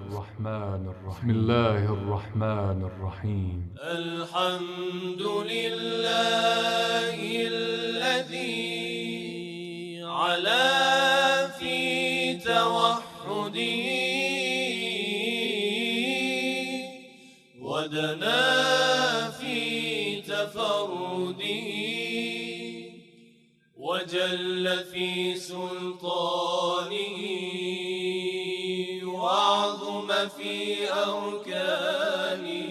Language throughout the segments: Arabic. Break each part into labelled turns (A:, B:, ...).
A: بسم الله الرحمن الرحيم.
B: الحمد لله الذي علا في توحده ودنا في تفرده وجل في سلطانه وعظم في أركانه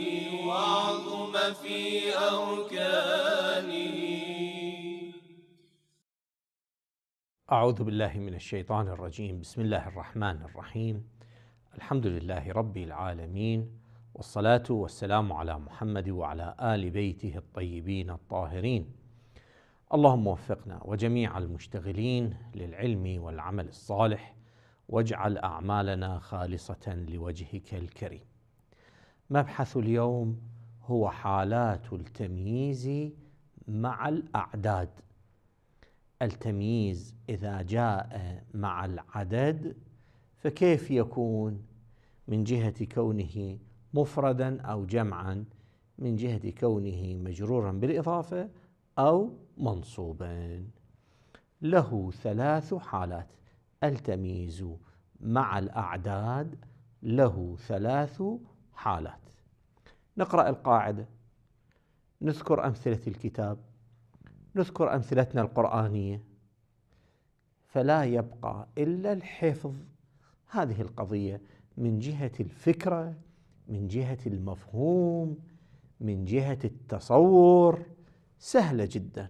C: أعوذ بالله من الشيطان الرجيم. بسم الله الرحمن الرحيم. الحمد لله رب العالمين، والصلاة والسلام على محمد وعلى آل بيته الطيبين الطاهرين. اللهم وفقنا وجميع المشتغلين للعلم والعمل الصالح، واجعل أعمالنا خالصة لوجهك الكريم. مبحث اليوم هو حالات التمييز مع الأعداد. التمييز إذا جاء مع العدد فكيف يكون؟ من جهة كونه مفردا أو جمعا، من جهة كونه مجرورا بالإضافة أو منصوبا. له ثلاث حالات. التمييز مع الأعداد له ثلاث حالات. نقرأ القاعدة، نذكر أمثلة الكتاب، نذكر أمثلتنا القرآنية، فلا يبقى إلا الحفظ. هذه القضية من جهة الفكرة، من جهة المفهوم، من جهة التصور سهلة جدا.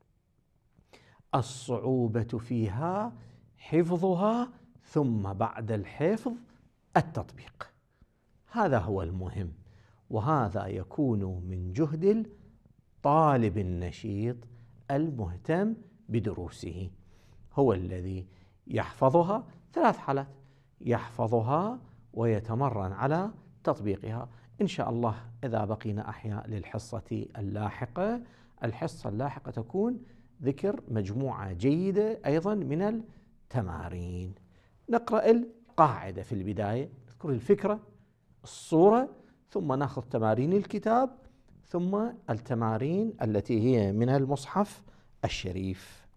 C: الصعوبة فيها حفظها، ثم بعد الحفظ التطبيق. هذا هو المهم، وهذا يكون من جهد الطالب النشيط المهتم بدروسه. هو الذي يحفظها ثلاث حالات، يحفظها ويتمرن على تطبيقها. إن شاء الله إذا بقينا أحياء للحصة اللاحقة، الحصة اللاحقة تكون ذكر مجموعة جيدة أيضا من التمارين. نقرأ القاعدة في البداية، نذكر الفكرة، الصورة، ثم نأخذ تمارين الكتاب، ثم التمارين التي هي من المصحف الشريف.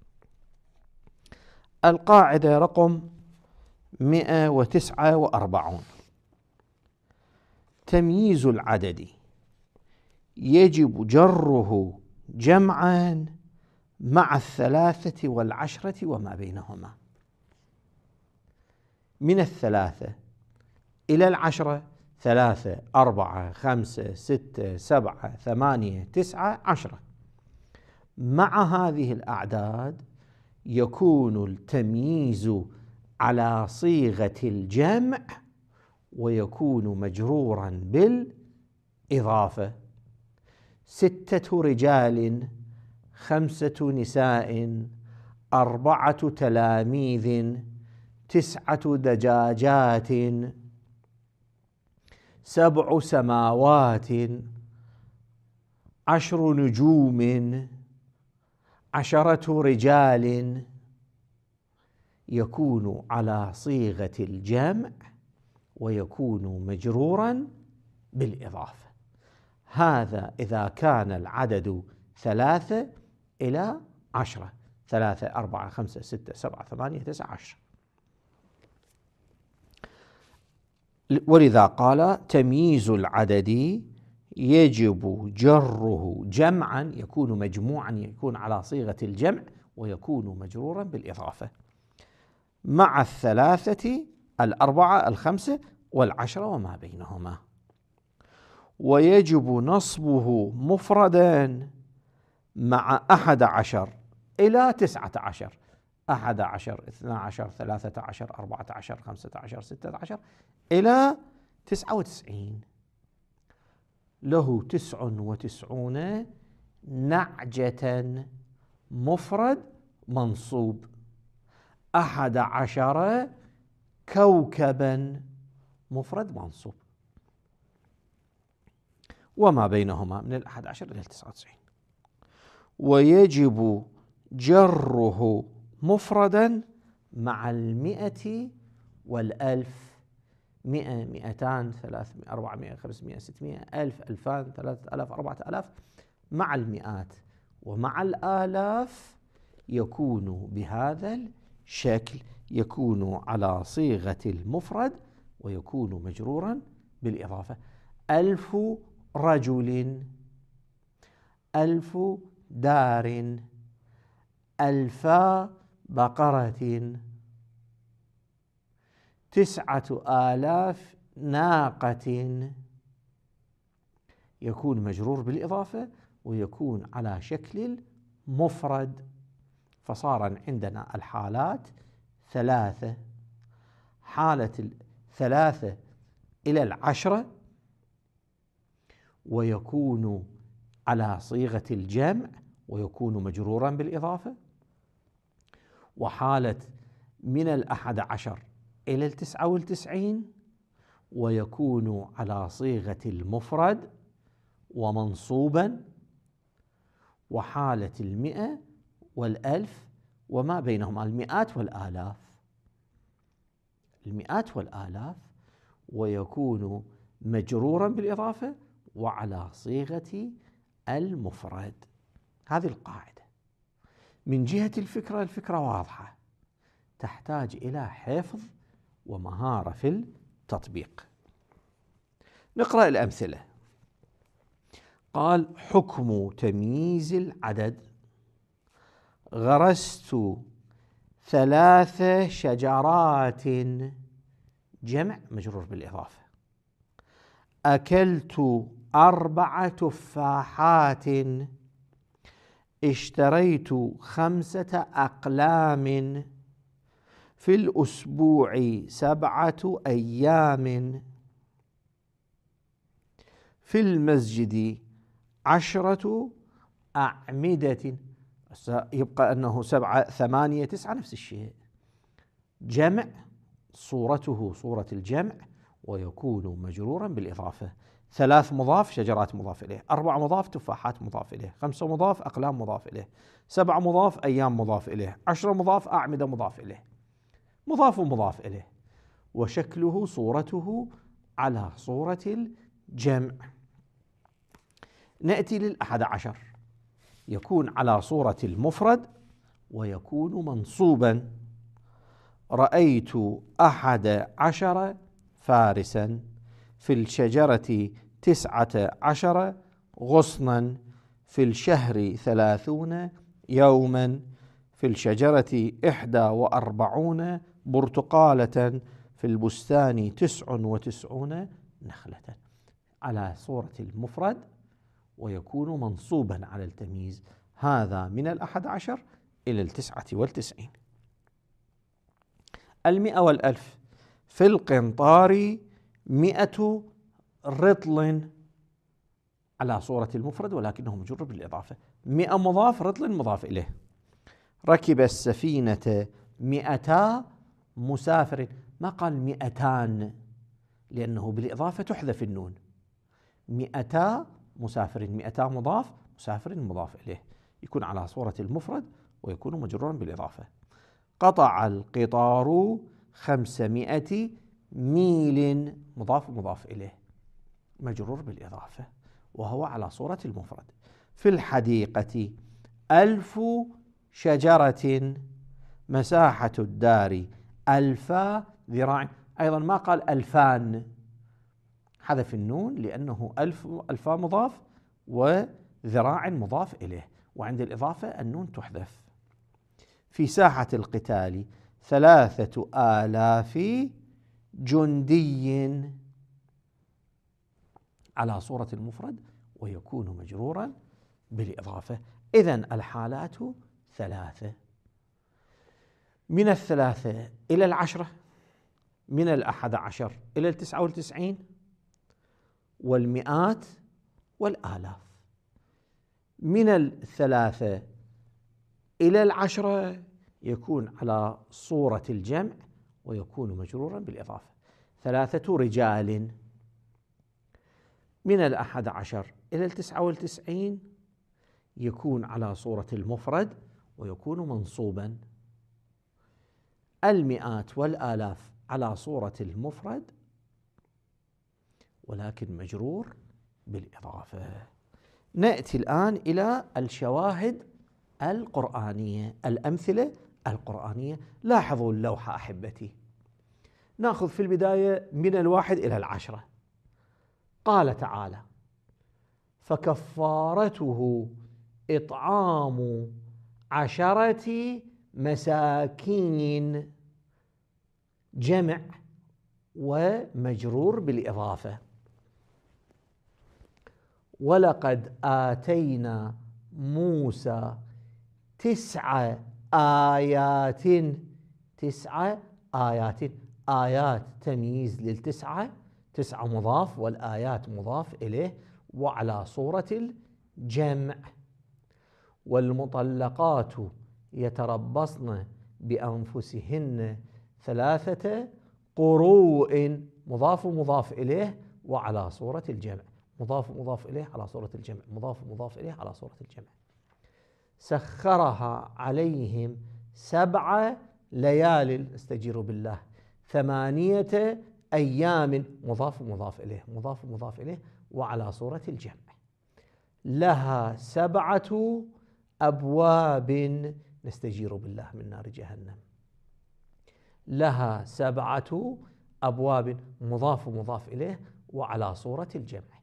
C: القاعدة رقم 149: تمييز العدد يجب جره جمعا مع الثلاثة والعشرة وما بينهما. من الثلاثة إلى العشرة: 3 4 5 6 7 8 9 10. مع هذه الأعداد يكون التمييز على صيغة الجمع، ويكون مجرورا بالإضافة. 6 رجال، 5 نساء، 4 تلاميذ، 9 دجاجات، 7 سماوات، 10 نجوم، 10 رجال. يكون على صيغة الجمع ويكون مجرورا بالإضافة. هذا إذا كان العدد 3 إلى 10: 3 4 5 6 7 8 9 10. ولذا قال تمييز العدد يجب جره جمعا، يكون مجموعا، يكون على صيغة الجمع، ويكون مجرورا بالإضافة، مع الثلاثة، 4 5 والعشرة وما بينهما. ويجب نصبه مفردا مع 11 إلى 19: 11 12 13 14 15 16 إلى 99. له 99 نعجة مفرد منصوب، 11 كوكبا مفرد منصوب، وما بينهما من 11 إلى 99. ويجب جره مفردا مع 100 و1000. 100 200 300 400 500 600 1000 2000 3000 4000 مع المئات ومع الآلاف يكون بهذا الشكل، يكون على صيغة المفرد ويكون مجرورا بالإضافة. 1000 رجل، 1000 دار، 1000 بقرة، 9000 ناقة، يكون مجرور بالإضافة ويكون على شكل المفرد. فصار عندنا الحالات ثلاثة: حالة 3 إلى 10 ويكون على صيغة الجمع ويكون مجرورا بالإضافة، وحالة من 11 إلى 99 ويكون على صيغة المفرد ومنصوبا، وحالة 100 و1000 وما بينهما المئات والآلاف، المئات والآلاف، ويكون مجرورا بالإضافة وعلى صيغة المفرد. هذه القاعدة. من جهة الفكرة، الفكرة واضحة، تحتاج إلى حفظ ومهارة في التطبيق. نقرأ الأمثلة. قال: حكم تمييز العدد: غرست 3 شجرات، جمع مجرور بالإضافة. أكلت 4 تفاحات، اشتريت 5 أقلام، في الأسبوع 7 أيام، في المسجد 10 أعمدة. يبقى أنه 7 8 9 نفس الشيء، جمع صورته صورة الجمع ويكون مجرورا بالإضافة. 3 مضاف، شجرات مضاف إليه، 4 مضاف، تفاحات مضاف إليه، 5 مضاف، أقلام مضاف إليه، 7 مضاف، أيام مضاف إليه، 10 مضاف، أعمدة مضاف إليه، مضاف مضاف إليه، وشكله صورته على صورة الجمع. نأتي لل11، يكون على صورة المفرد ويكون منصوبا. رأيت 11 فارسا، في الشجرة 19 غصنا، في الشهر 30 يوما، في الشجرة 41 برتقالة، في البستان 99 نخلة. على صورة المفرد ويكون منصوبا على التمييز. هذا من 11 إلى 99. 100 و1000: في القنطار 100 رطل، على صورة المفرد ولكنه مجرور بالإضافة. 100 مضاف، رطل مضاف إليه. ركب السفينة 200 مسافر، ما قال 200 لأنه بالإضافة تحذف النون. 200 مسافر، 200 مضاف، مسافر مضاف إليه، يكون على صورة المفرد ويكون مجرورا بالإضافة. قطع القطار 500 ميل، مضاف مضاف إليه، مجرور بالإضافة وهو على صورة المفرد. في الحديقة 1000 شجرة، مساحة الدار 1000 ذراع، أيضا ما قال 2000، حذف النون لأنه 1000 مضاف وذراع مضاف إليه، وعند الإضافة النون تحذف. في ساحة القتال 3000 جندي، على صورة المفرد ويكون مجرورا بالإضافة. إذن الحالات 3: من 3 إلى 10، من 11 إلى 99، والمئات والآلاف. من 3 إلى 10 يكون على صورة الجمع ويكون مجرورا بالإضافة. 3 رجال. من 11 إلى 99 يكون على صورة المفرد ويكون منصوبا. المئات والآلاف على صورة المفرد ولكن مجرور بالإضافة. نأتي الآن إلى الشواهد القرآنية، الأمثلة القرآنية. لاحظوا اللوحة أحبتي، نأخذ في البداية من 1 إلى 10. قال تعالى: فكفارته إطعام 10 مساكين، جمع ومجرور بالإضافة. ولقد آتينا موسى 9 آيات، 9 آيات، آيات تمييز للتسعة، 9 مضاف والآيات مضاف إليه وعلى صورة الجمع. والمطلقات يتربصن بأنفسهن 3 قروء، مضاف مضاف إليه وعلى صورة الجمع، مضاف مضاف إليه على صورة الجمع، مضاف مضاف إليه على صورة الجمع. سخرها عليهم 7 ليال، استجيروا بالله، 8 أيام، مضاف مضاف إليه، مضاف مضاف إليه وعلى صورة الجمع. لها 7 أبواب، نستجير بالله من نار جهنم. لها 7 أبواب، مضاف مضاف إليه وعلى صورة الجمع.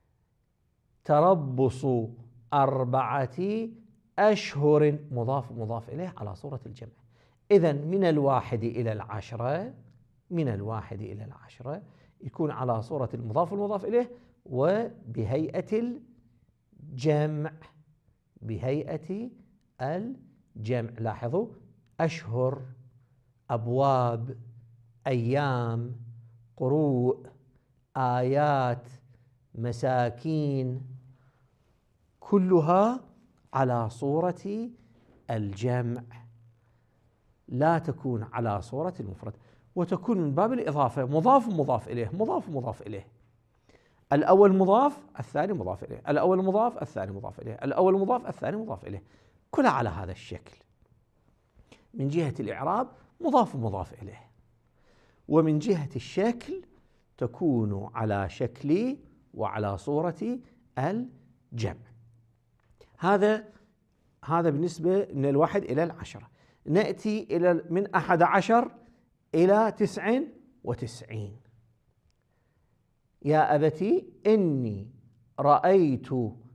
C: تربص 4 أشهر، مضاف مضاف إليه على صورة الجمع. إذن من 1 إلى 10، من 1 إلى 10 يكون على صورة المضاف المضاف إليه وبهيئة الجمع، بهيئة الجمع. لاحظوا: أشهر، أبواب، أيام، قروء، آيات، مساكين، كلها على صورة الجمع، لا تكون على صورة المفرد، وتكون من باب الإضافة، مضاف مضاف إليه، مضاف مضاف إليه. الأول مضاف، الثاني مضاف إليه، الأول مضاف، الثاني مضاف إليه، الأول مضاف، الثاني مضاف إليه، كلها على هذا الشكل. من جهة الإعراب مضاف مضاف إليه، ومن جهة الشكل تكون على شكل وعلى صورة الجمع. هذا بالنسبة من 1 إلى 10. نأتي إلى من 11 إلى 99. يا أبتي إني رأيت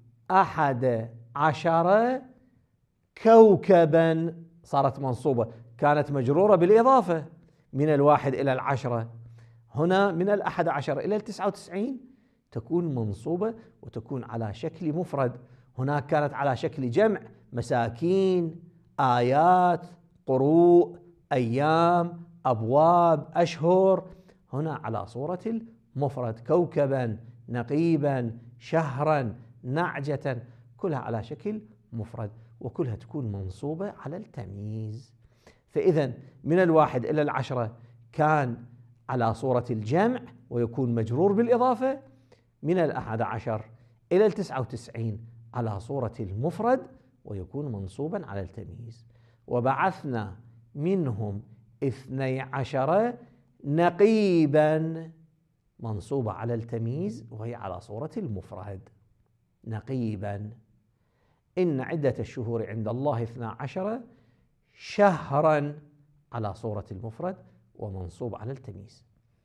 C: 11 كوكبا، صارت منصوبة، كانت مجرورة بالإضافة من 1 إلى 10. هنا من 11 إلى 99 تكون منصوبة وتكون على شكل مفرد. هناك كانت على شكل جمع، مساكين، آيات، قروء، أيام، أبواب، أشهر. هنا على صورة المفرد، كوكبا، نقيبا، شهرا، نعجة، كلها على شكل مفرد وكلها تكون منصوبة على التمييز. فإذا من 1 إلى 10 كان على صورة الجمع ويكون مجرور بالإضافة، من 11 إلى 99 على صورة المفرد ويكون منصوبا على التمييز. وبعثنا منهم 12 نقيبا، منصوبة على التمييز وهي على صورة المفرد، نقيبا. إن عدة الشهور عند الله 12 شهرا، على صورة المفرد ومنصوب على التمييز.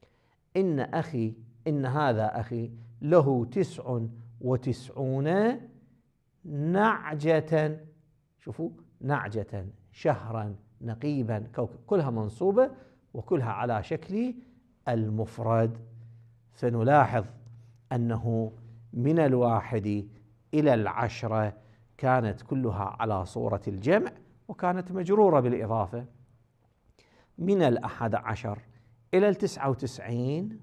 C: إن هذا أخي له 99 نعجة، شوفوا، نعجة، شهرا، نقيبا، كوكب، كلها منصوبة وكلها على شكل المفرد. فنلاحظ أنه من 1 إلى 10 كانت كلها على صورة الجمع وكانت مجرورة بالإضافة. من 11 إلى 99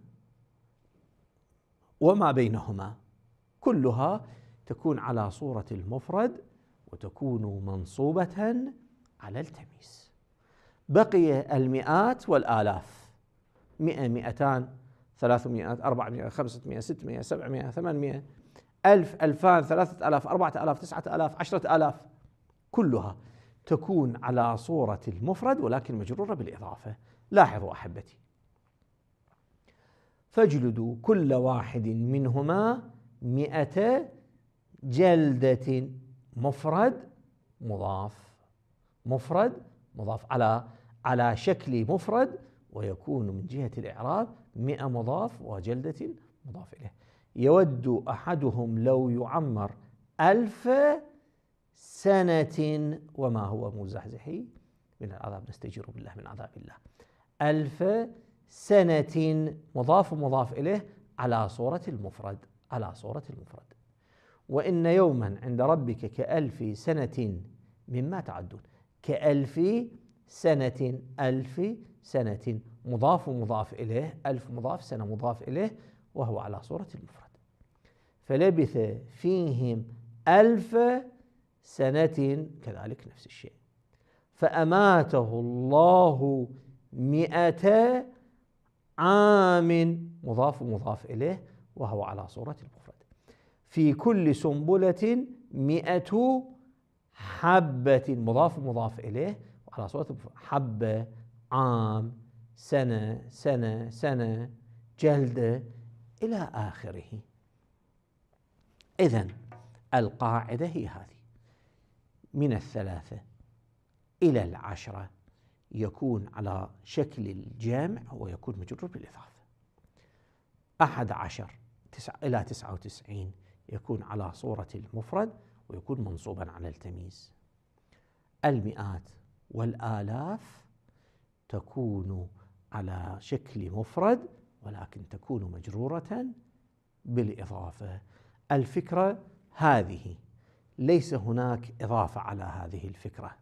C: وما بينهما كلها تكون على صورة المفرد وتكون منصوبة على التمييز. بقي المئات والآلاف: 100، 200، 300، 400، 500، 600، 700، 800، 1000، 2000، 3000، 4000، 9000، 10000، كلها تكون على صورة المفرد ولكن مجرورة بالإضافة. لاحظوا أحبتي: فاجلدوا كل واحد منهما 100 جلدة. مفرد مضاف، مفرد مضاف على شكل مفرد، ويكون من جهة الإعراب 100 مضاف وجلدة مضاف إليه. يود أحدهم لو يعمر 1000 سنة وما هو مزحزحي من العذاب، نستجير بالله من عذاب الله. 1000 سنة مضاف ومضاف إليه على صورة المفرد، على صورة المفرد. وإن يوما عند ربك كألف سنة مما تعدون. كألف سنة، 1000 سنة مضاف ومضاف إليه، 1000 مضاف، سنة مضاف إليه، وهو على صورة المفرد. فلبث فيهم 1000 سنة كذلك نفس الشيء. فأماته الله 100 عام مضاف ومضاف إليه، وهو على صورة المفرد. في كل سنبلة 100 حبة مضاف ومضاف إليه، وعلى صورة المفرد. حبة، عام، سنة، سنة، سنة، جلدة، إلى آخره. إذن القاعدة هي هذه: من 3 إلى 10 يكون على شكل الجامع ويكون مجرور بالإضافة. 11 إلى 99 يكون على صورة المفرد ويكون منصوبا على التمييز. المئات والآلاف تكون على شكل مفرد ولكن تكون مجرورة بالإضافة. الفكرة هذه، ليس هناك إضافة على هذه الفكرة.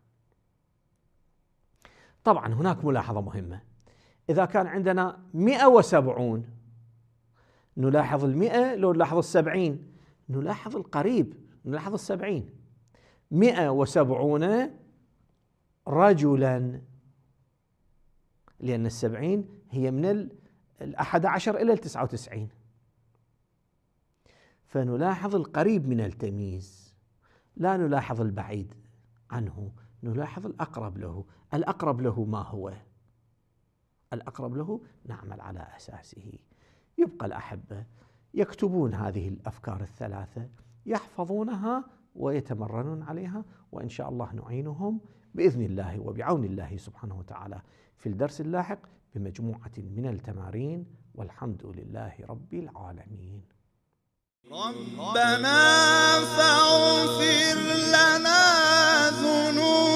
C: طبعا هناك ملاحظة مهمة: إذا كان عندنا 170 نلاحظ 100 لو نلاحظ 70، نلاحظ القريب، نلاحظ 70. 170 رجلا، لأن 70 هي من 11 إلى 99، فنلاحظ القريب من التمييز، لا نلاحظ البعيد عنه، نلاحظ الأقرب له. الأقرب له ما هو؟ الأقرب له نعمل على أساسه. يبقى الأحبة يكتبون هذه الأفكار الثلاثة، يحفظونها ويتمرنون عليها، وإن شاء الله نعينهم بإذن الله وبعون الله سبحانه وتعالى في الدرس اللاحق بمجموعة من التمارين، والحمد لله رب العالمين.
D: ربنا فاغفر لنا ذنوبنا